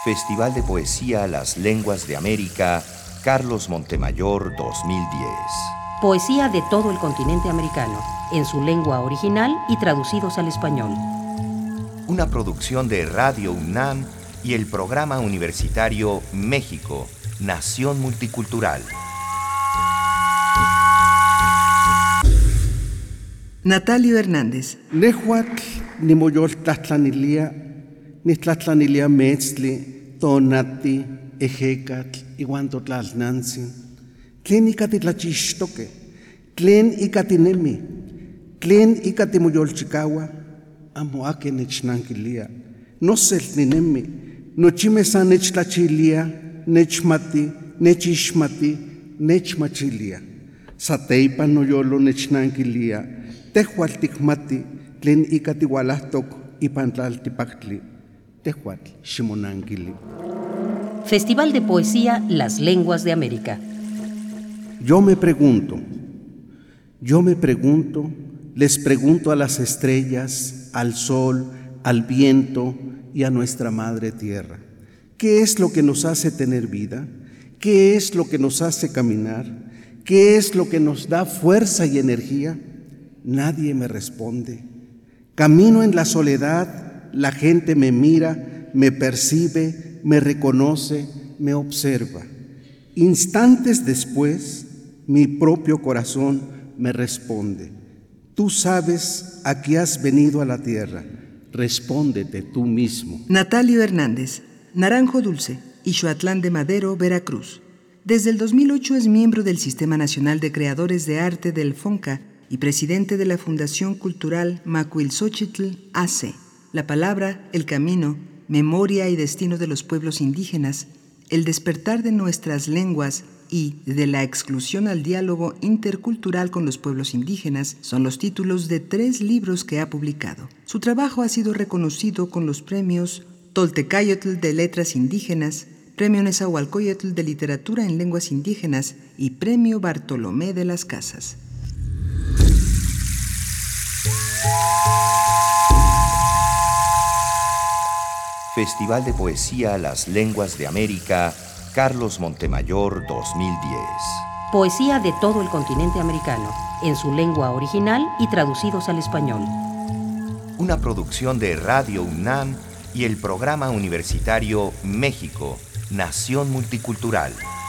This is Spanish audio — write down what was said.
Festival de Poesía Las Lenguas de América, Carlos Montemayor 2010. Poesía de todo el continente americano, en su lengua original y traducidos al español. Una producción de Radio UNAM y el Programa Universitario México, Nación Multicultural. Natalio Hernández. Nehuatl nimoyol tlatlanilia, nitlatlanilia metzli, tonati, ejecatl, iwan totlalnantzin. Tlen ika titlachixtoque, tlen ika tinemi, tlen ika timoyolchikaua, amo ake nechnanquilia. Nosel ninemi, nochime san nechtlachilia, nechmati, nechixmati, nechmachilia. Sateipan noyolo nechnanquilia, tehuatl tikmati, tlen ika tiualahtok ipan tlaltipaktli, tehuatl ximonanquili. Festival de Poesía Las Lenguas de América. Yo me pregunto, les pregunto a las estrellas, al sol, al viento y a nuestra madre tierra, ¿qué es lo que nos hace tener vida? ¿Qué es lo que nos hace caminar? ¿Qué es lo que nos da fuerza y energía? Nadie me responde. Camino en la soledad, la gente me mira, me percibe, me reconoce, me observa. Instantes después, mi propio corazón me responde. Tú sabes a qué has venido a la tierra. Respóndete tú mismo. Natalio Hernández. Naranjo Dulce, Ixhuatlán de Madero, Veracruz. Desde el 2008 es miembro del Sistema Nacional de Creadores de Arte del FONCA y presidente de la Fundación Cultural Macuilxochitl AC. La palabra, el camino, memoria y destino de los pueblos indígenas, el despertar de nuestras lenguas y de la exclusión al diálogo intercultural con los pueblos indígenas son los títulos de 3 libros que ha publicado. Su trabajo ha sido reconocido con los premios Toltecayotl de Letras Indígenas, Premio Nezahualcóyotl de Literatura en Lenguas Indígenas y Premio Bartolomé de las Casas. Festival de Poesía Las Lenguas de América, Carlos Montemayor 2010. Poesía de todo el continente americano, en su lengua original y traducidos al español. Una producción de Radio UNAM y el Programa Universitario México, Nación Multicultural.